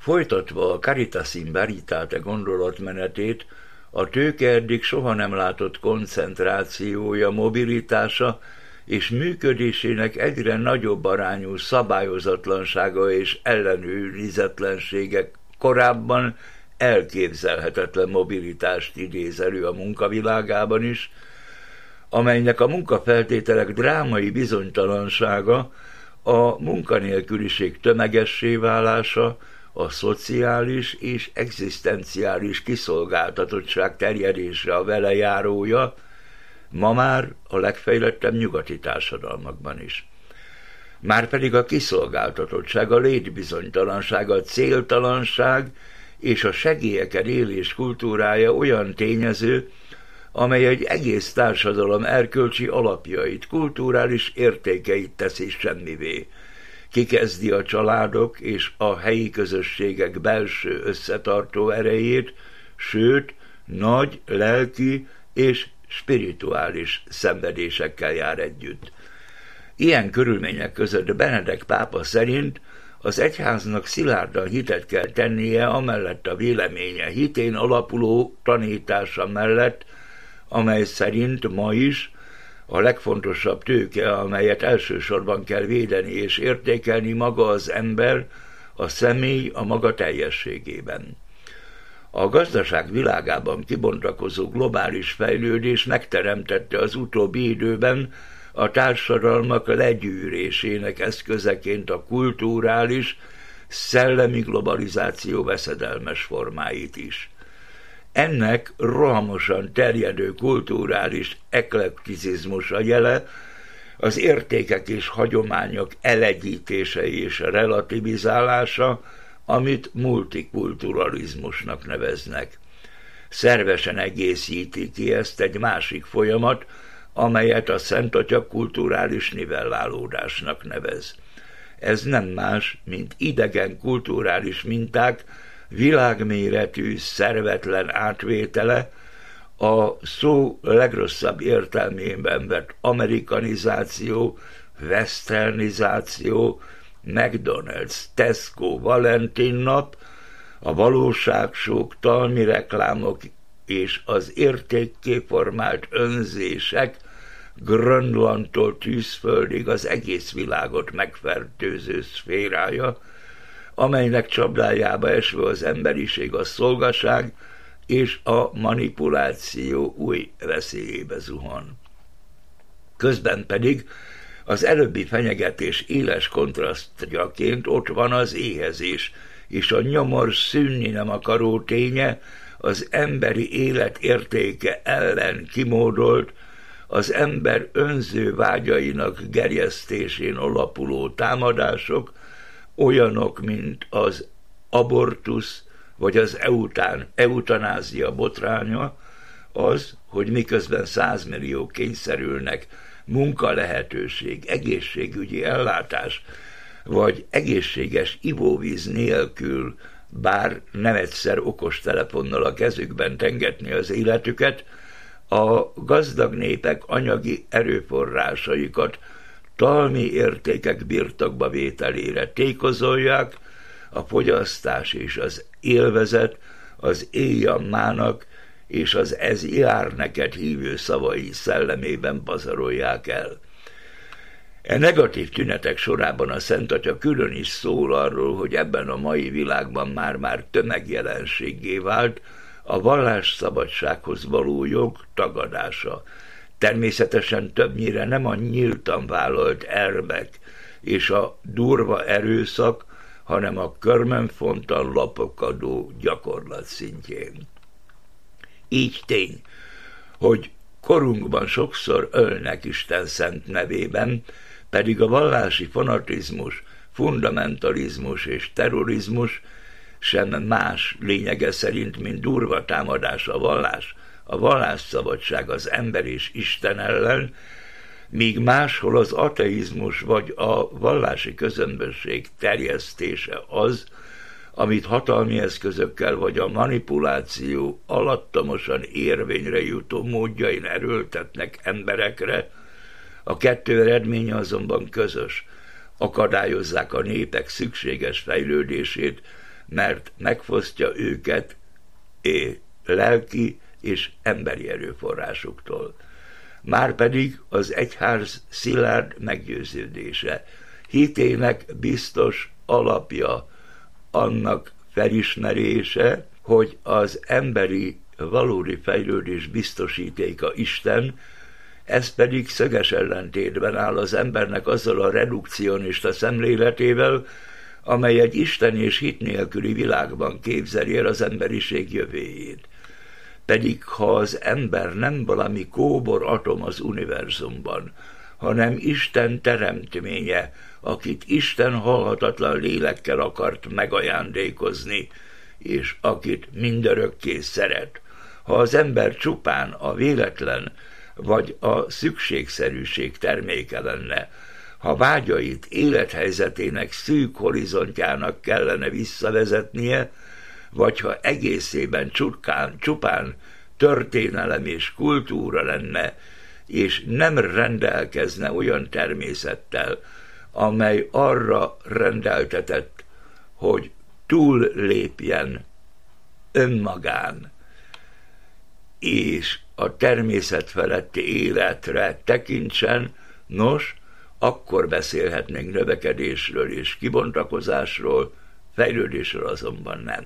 Folytatva a Caritas in Veritate gondolatmenetét, a tőke eddig soha nem látott koncentrációja, mobilitása és működésének egyre nagyobb arányú szabályozatlansága és ellenőrizetlensége korábban elképzelhetetlen mobilitást idéz elő a munkavilágában is, amelynek a munkafeltételek drámai bizonytalansága, a munkanélküliség tömegessé válása, a szociális és egzisztenciális kiszolgáltatottság terjedése a vele járója, ma már a legfejlettebb nyugati társadalmakban is. Márpedig a kiszolgáltatottság, a létbizonytalanság, a céltalanság és a segélyeken élés kultúrája olyan tényező, amely egy egész társadalom erkölcsi alapjait, kulturális értékeit teszi semmivé. Kikezdi a családok és a helyi közösségek belső összetartó erejét, sőt, nagy lelki és spirituális szenvedésekkel jár együtt. Ilyen körülmények között Benedek pápa szerint az egyháznak szilárdan hitet kell tennie amellett a véleménye, hitén alapuló tanítása mellett, amely szerint ma is a legfontosabb tőke, amelyet elsősorban kell védeni és értékelni, maga az ember, a személy a maga teljességében. A gazdaság világában kibontakozó globális fejlődés megteremtette az utóbbi időben a társadalmak legyűrésének eszközeként a kulturális, szellemi globalizáció veszedelmes formáit is. Ennek rohamosan terjedő kulturális eklektizizmus a jele, az értékek és hagyományok elegyítése és relativizálása, amit multikulturalizmusnak neveznek. Szervesen egészíti ki ezt egy másik folyamat, amelyet a Szent Atya kulturális nivellálódásnak nevez. Ez nem más, mint idegen kulturális minták világméretű, szervetlen átvétele, a szó legrosszabb értelmében vett amerikanizáció, westernizáció, McDonald's, Tesco, Valentin nap, a valóságsók, talmi reklámok és az értékké formált önzések Grönlandtól Tűzföldig az egész világot megfertőző szférája, amelynek csapdájába esve az emberiség a szolgaság és a manipuláció új veszélyébe zuhan. Közben pedig az előbbi fenyegetés éles kontrasztjaként ott van az éhezés, és a nyomor szűnni nem akaró ténye, az emberi élet értéke ellen kimódolt, az ember önző vágyainak gerjesztésén alapuló támadások, olyanok, mint az abortusz vagy az eutanázia botránya, az, hogy miközben 100 milliók kényszerülnek munkalehetőség, egészségügyi ellátás vagy egészséges ivóvíz nélkül, bár nem egyszer okostelefonnal a kezükben tengetni az életüket, a gazdag népek anyagi erőforrásaikat talmi értékek birtokba vételére tékozolják, a fogyasztás és az élvezet az éjjammának és az ez jár neked hívő szavai szellemében pazarolják el. E negatív tünetek sorában a Szent Atya külön is szól arról, hogy ebben a mai világban már tömegjelenséggé vált a vallásszabadsághoz való jog tagadása. Természetesen többnyire nem a nyíltan vállalt elvek és a durva erőszak, hanem a körmönfontan lapokadó gyakorlat szintjén. Így tény, hogy korunkban sokszor ölnek Isten szent nevében, pedig a vallási fanatizmus, fundamentalizmus és terrorizmus sem más lényege szerint, mint durva támadás a vallásszabadság az ember és Isten ellen, míg máshol az ateizmus vagy a vallási közömbösség terjesztése az, amit hatalmi eszközökkel vagy a manipuláció alattamosan érvényre jutó módjain erőltetnek emberekre, a kettő eredménye azonban közös. Akadályozzák a népek szükséges fejlődését, mert megfosztja őket lelki és emberi erőforrásuktól. Márpedig az egyház szilárd meggyőződése, hitének biztos alapja annak felismerése, hogy az emberi valódi fejlődés biztosítéka Isten, ez pedig szöges ellentétben áll az embernek azzal a redukcionista szemléletével, amely egy Isten és hit nélküli világban képzeli el az emberiség jövőjét. Pedig ha az ember nem valami kóbor atom az univerzumban, hanem Isten teremtménye, akit Isten halhatatlan lélekkel akart megajándékozni, és akit mindörökké szeret, ha az ember csupán a véletlen vagy a szükségszerűség terméke lenne, ha vágyait élethelyzetének szűk horizontjának kellene visszavezetnie, vagy ha egészében csupán történelem és kultúra lenne, és nem rendelkezne olyan természettel, amely arra rendeltetett, hogy túllépjen önmagán, és a természet feletti életre tekintsen, nos, akkor beszélhetnénk növekedésről és kibontakozásról, fejlődésről azonban nem.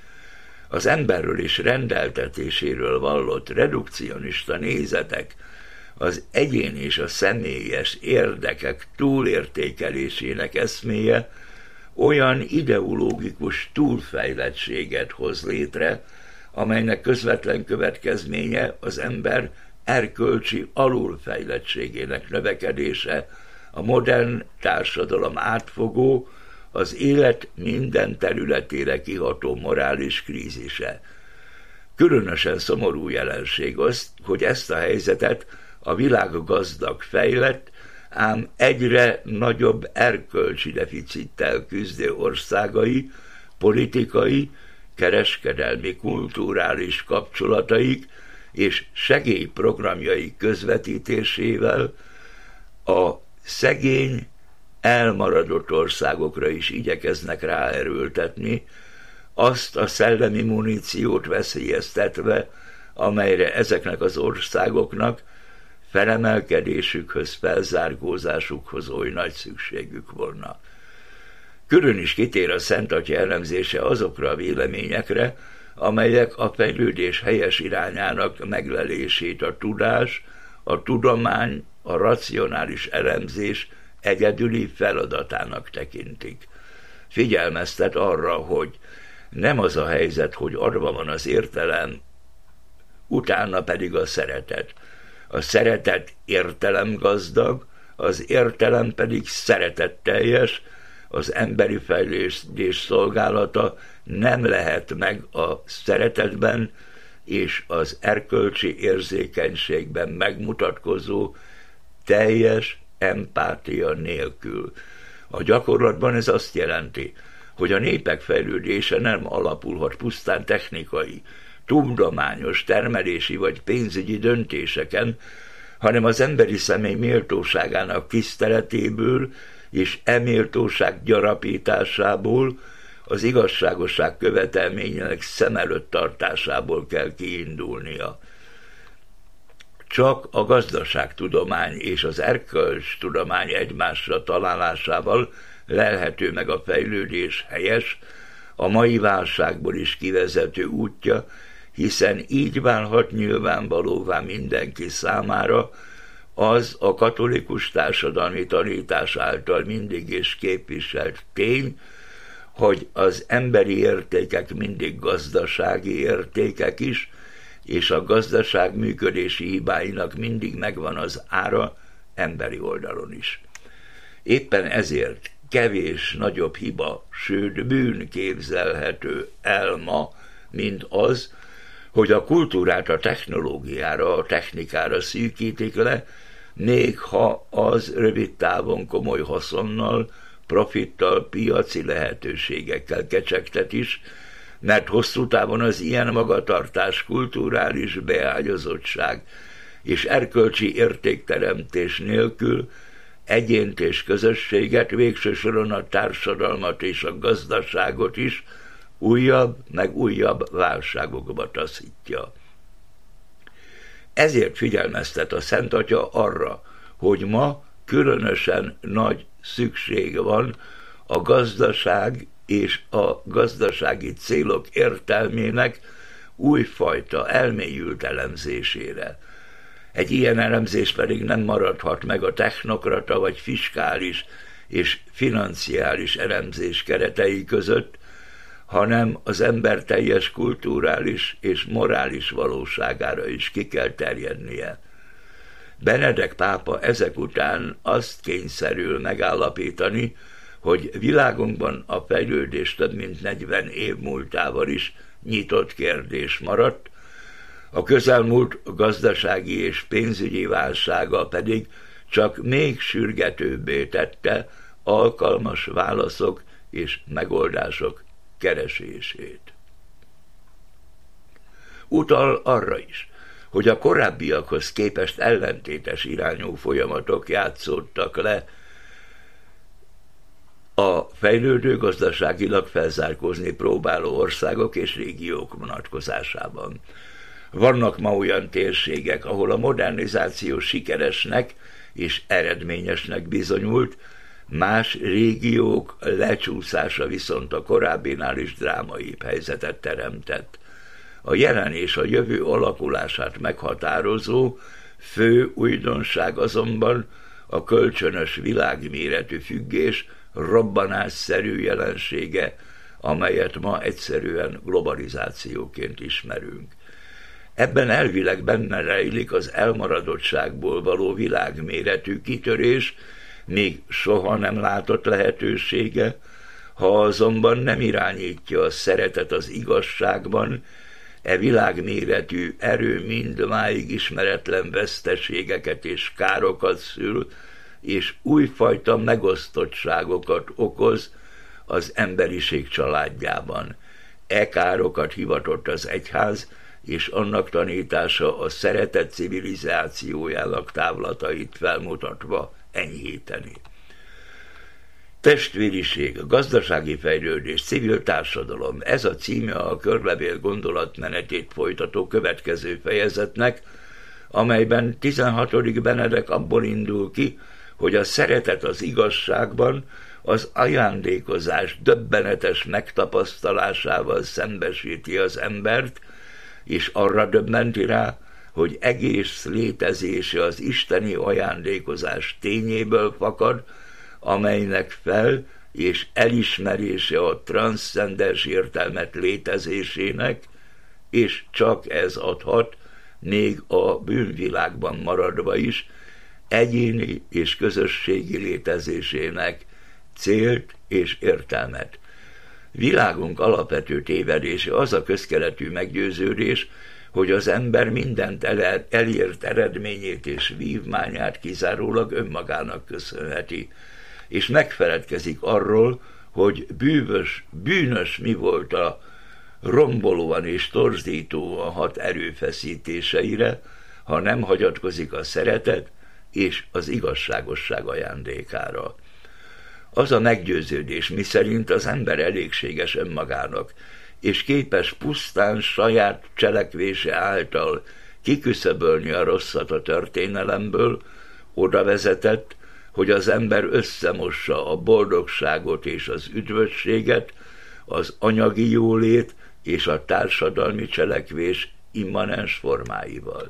Az emberről és rendeltetéséről vallott redukcionista nézetek, az egyén és a személyes érdekek túlértékelésének eszméje olyan ideológikus túlfejlettséget hoz létre, amelynek közvetlen következménye az ember erkölcsi alulfejlettségének növekedése, a modern társadalom átfogó, az élet minden területére kiható morális krízise. Különösen szomorú jelenség az, hogy ezt a helyzetet a világ gazdag, fejlett, ám egyre nagyobb erkölcsi deficittel küzdő országai, politikai, kereskedelmi, kulturális kapcsolataik és segélyprogramjaik közvetítésével a szegény, elmaradott országokra is igyekeznek ráerőltetni, azt a szellemi muníciót veszélyeztetve, amelyre ezeknek az országoknak felemelkedésükhöz, felzárkózásukhoz oly nagy szükségük volna. Külön is kitér a Szent Atya elemzése azokra a véleményekre, amelyek a fejlődés helyes irányának meglelését a tudás, a tudomány, a racionális elemzés egyedüli feladatának tekintik. Figyelmeztet arra, hogy nem az a helyzet, hogy adva van az értelem, utána pedig a szeretet. A szeretet értelemgazdag, az értelem pedig szeretetteljes, az emberi fejlődés szolgálata nem lehet meg a szeretetben és az erkölcsi érzékenységben megmutatkozó teljes empátia nélkül. A gyakorlatban ez azt jelenti, hogy a népek fejlődése nem alapulhat pusztán technikai, tudományos, termelési vagy pénzügyi döntéseken, hanem az emberi személy méltóságának tiszteletéből és méltóság gyarapításából, az igazságosság követelményének szem előtt tartásából kell kiindulnia. Csak a gazdaságtudomány és az erkölcstudomány egymásra találásával lelhető meg a fejlődés helyes, a mai válságból is kivezető útja, hiszen így válhat nyilvánvalóvá mindenki számára az a katolikus társadalmi tanítás által mindig is képviselt tény, hogy az emberi értékek mindig gazdasági értékek is, és a gazdaság működési hibáinak mindig megvan az ára emberi oldalon is. Éppen ezért kevés nagyobb hiba, sőt bűn képzelhető el ma, mint az, hogy a kultúrát a technológiára, a technikára szűkítik le, még ha az rövid távon komoly haszonnal, profittal, piaci lehetőségekkel kecsegtet is, mert hosszú távon az ilyen magatartás kulturális beágyazottság és erkölcsi értékteremtés nélkül egyént és közösséget, végső soron a társadalmat és a gazdaságot is újabb meg újabb válságokba taszítja. Ezért figyelmeztet a Szent Atya arra, hogy ma különösen nagy szükség van a gazdaság és a gazdasági célok értelmének újfajta, elmélyült elemzésére. Egy ilyen elemzés pedig nem maradhat meg a technokrata vagy fiskális és financiális elemzés keretei között, hanem az ember teljes kulturális és morális valóságára is ki kell terjednie. Benedek pápa ezek után azt kényszerül megállapítani, hogy világunkban a fejlődés több mint 40 év múltával is nyitott kérdés maradt, a közelmúlt gazdasági és pénzügyi válsága pedig csak még sürgetőbbé tette alkalmas válaszok és megoldások keresését. Utal arra is, hogy a korábbiakhoz képest ellentétes irányú folyamatok játszódtak le a fejlődő, gazdaságilag felzárkózni próbáló országok és régiók vonatkozásában. Vannak ma olyan térségek, ahol a modernizáció sikeresnek és eredményesnek bizonyult, más régiók lecsúszása viszont a korábbinál is drámaibb helyzetet teremtett. A jelen és a jövő alakulását meghatározó fő újdonság azonban a kölcsönös világméretű függés robbanásszerű jelensége, amelyet ma egyszerűen globalizációként ismerünk. Ebben elvileg benne rejlik az elmaradottságból való világméretű kitörés, még soha nem látott lehetősége, ha azonban nem irányítja a szeretet az igazságban, világméretű erő mindmáig ismeretlen veszteségeket és károkat szül, és újfajta megosztottságokat okoz az emberiség családjában. Károkat hivatott az egyház, és annak tanítása a szeretet civilizációjának távlatait felmutatva enyhíteni. Testvériség, gazdasági fejlődés, civil társadalom, ez a címe a körlevél gondolatmenetét folytató következő fejezetnek, amelyben 16. Benedek abból indul ki, hogy a szeretet az igazságban az ajándékozás döbbenetes megtapasztalásával szembesíti az embert, és arra döbbenti rá, hogy egész létezése az isteni ajándékozás tényéből fakad, amelynek fel- és elismerése a transzcendens értelmet létezésének, és csak ez adhat, még a bűnvilágban maradva is, egyéni és közösségi létezésének célt és értelmet. Világunk alapvető tévedése az a közkeletű meggyőződés, hogy az ember mindent elért eredményét és vívmányát kizárólag önmagának köszönheti, és megfeledkezik arról, hogy bűnös mi volt a rombolóan és torzítóan hat erőfeszítéseire, ha nem hagyatkozik a szeretet és az igazságosság ajándékára. Az a meggyőződés, miszerint az ember elégséges önmagának, és képes pusztán saját cselekvése által kiküszöbölni a rosszat a történelemből, oda vezetett, hogy az ember összemossa a boldogságot és az üdvösséget, az anyagi jólét és a társadalmi cselekvés immanens formáival.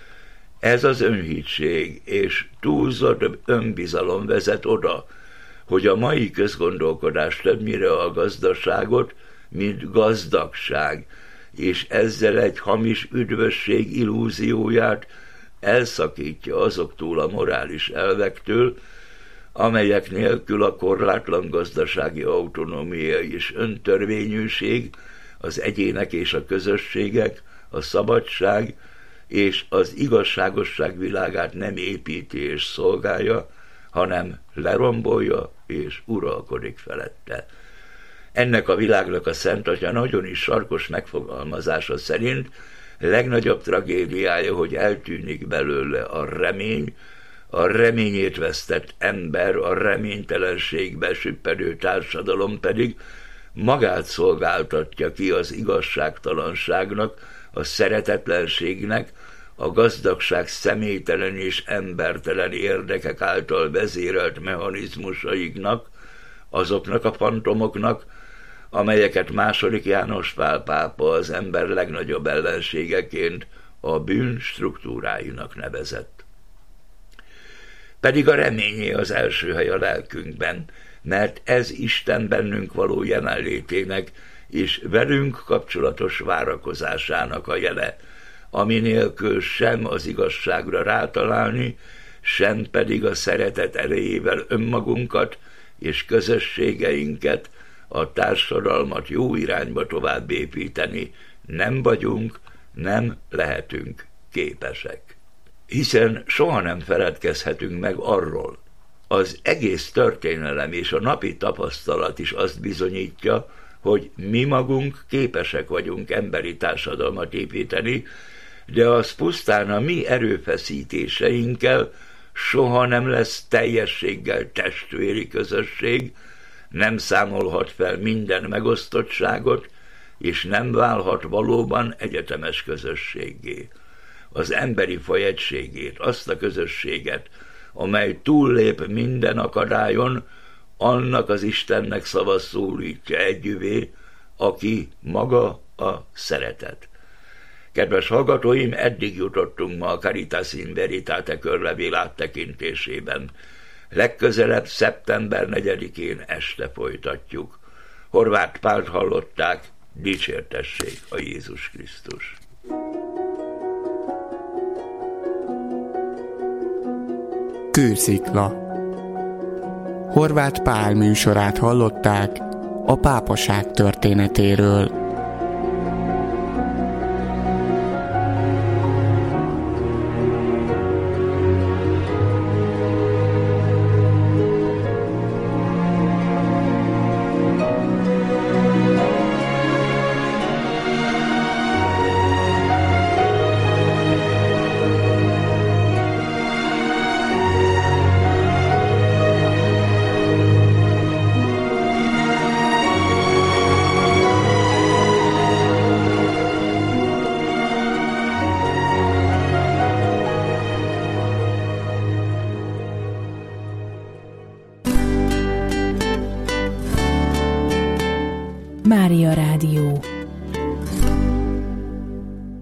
Ez az önhittség és túlzott önbizalom vezet oda, hogy a mai közgondolkodás többnyire a gazdaságot, mint gazdagság, és ezzel egy hamis üdvösség illúzióját elszakítja azoktól a morális elvektől, amelyek nélkül a korlátlan gazdasági autonómia és öntörvényűség, az egyének és a közösségek, a szabadság és az igazságosság világát nem építi és szolgálja, hanem lerombolja és uralkodik felette. Ennek a világnak a Szent Atya nagyon is sarkos megfogalmazása szerint legnagyobb tragédiája, hogy eltűnik belőle a reményét vesztett ember, a reménytelenségbe süppedő társadalom pedig magát szolgáltatja ki az igazságtalanságnak, a szeretetlenségnek, a gazdagság személytelen és embertelen érdekek által vezérelt mechanizmusaiknak, azoknak a fantomoknak, amelyeket II. János Pál pápa az ember legnagyobb ellenségeként a bűn struktúráinak nevezett. Pedig a reményé az első hely a lelkünkben, mert ez Isten bennünk való jelenlétének és velünk kapcsolatos várakozásának a jele, ami nélkül sem az igazságra rátalálni, sem pedig a szeretet erejével önmagunkat és közösségeinket, a társadalmat jó irányba tovább építeni nem vagyunk, nem lehetünk képesek. Hiszen soha nem feledkezhetünk meg arról, az egész történelem és a napi tapasztalat is azt bizonyítja, hogy mi magunk képesek vagyunk emberi társadalmat építeni, de az pusztán a mi erőfeszítéseinkkel soha nem lesz teljességgel testvéri közösség, nem számolhat fel minden megosztottságot, és nem válhat valóban egyetemes közösséggé. Az emberi faj egységét, azt a közösséget, amely túllép minden akadályon, annak az Istennek szava szólítja együvé, aki maga a szeretet. Kedves hallgatóim, eddig jutottunk ma a Caritas in Veritate körlevél áttekintésében. Legközelebb szeptember 4-én este folytatjuk. Horváth Pált hallották, dicsértessék a Jézus Krisztus. Kőszikla. Horváth Pál műsorát hallották a pápaság történetéről. Mária Rádió.